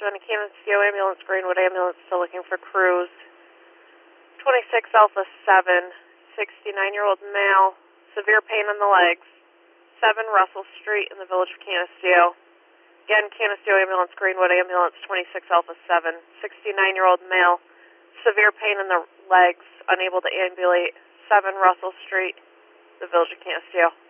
on a Canisteo ambulance, Greenwood ambulance, still looking for crews. 26 Alpha 7, 69-year-old male, severe pain in the legs. 7 Russell Street in the village of Canisteo. Again, Canisteo ambulance, Greenwood ambulance, 26 Alpha 7, 69-year-old male, severe pain in the legs, unable to ambulate. 7 Russell Street, the village of Canisteo.